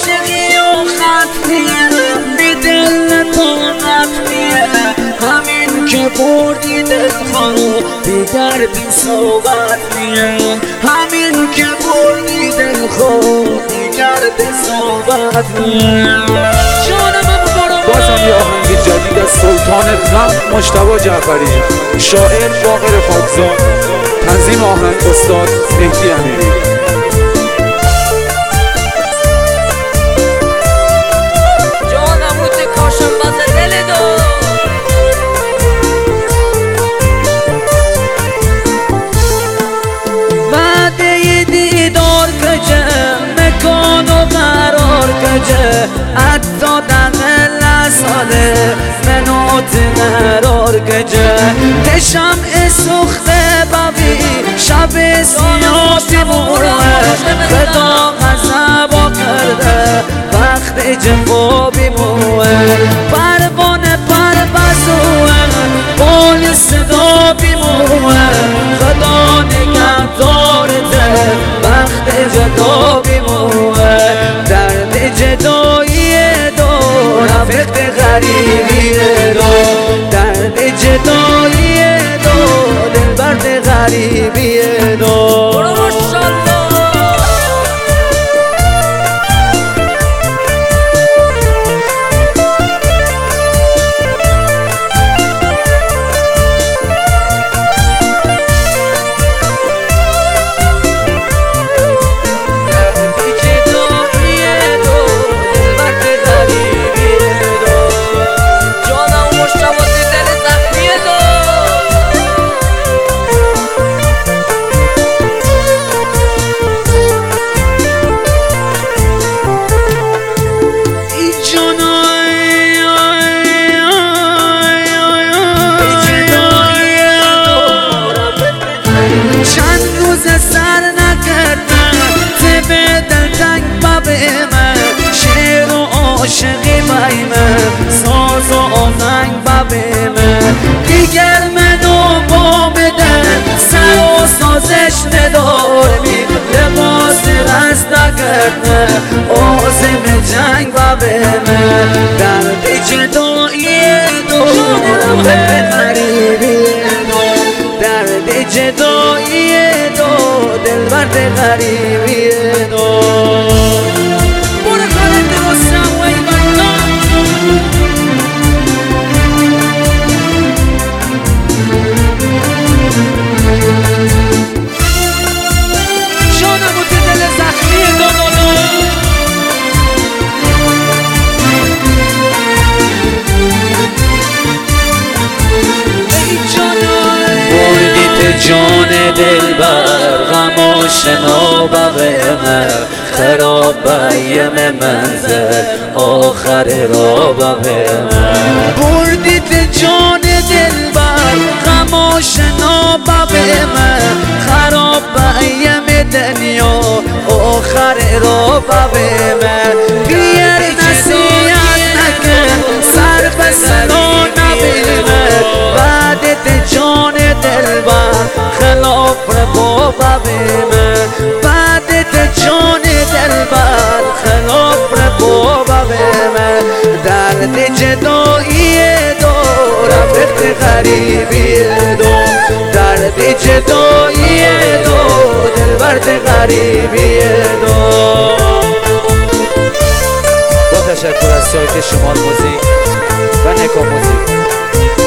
عاشقی و خطیه بی دل طاقتیه همین که بردی دل خانو دیگر بی صحبت نیه همین که بردی دل خود دیگر بی صحبت نیه بازم یه آهنگ جدید از سلطان غم مجتبی جعفری، شاعر باقر خاکزاد، تنظیم آهنگ استاد مهدی امیری. حتی دقل ساله منوت قرار گجه تشم سخته ببی شب سیاسی موه خدا غضب کرده وقت جوابی موه پروانه پر بزوه بال صدا بیموه خدا نگه دارده وقت جدا بیموه درد جدایی دو رفیق غریبی دو درد جدایی دو دلبرد غریبی دو عاشقی بایمه ساز و آهنگ ببیمه دیگر منو با بدن سر و سازش ندارمی لباس رست نکرده آزم جنگ ببیمه درد جدایی دو رفت غریبی دو درد جدایی دو دلبرد غریبی دو جان دلبر غم و شناب غمه خراب بیم منزل آخر را بغمه بردیت جان دلبر غم و شناب غمه خراب بیم دنیا آخر را بغمه بیر نصیحت نکن سر به سرا نبیمه بعدت جان دلبر خلاف رو ببیمه بعدت جان دلبر خلاف رو ببیمه درد جدایی دو رفیق غریبی دو درد جدایی دو دلبرد غریبی دو. با تشکر از سایت شمال موزیک و نکا موزیک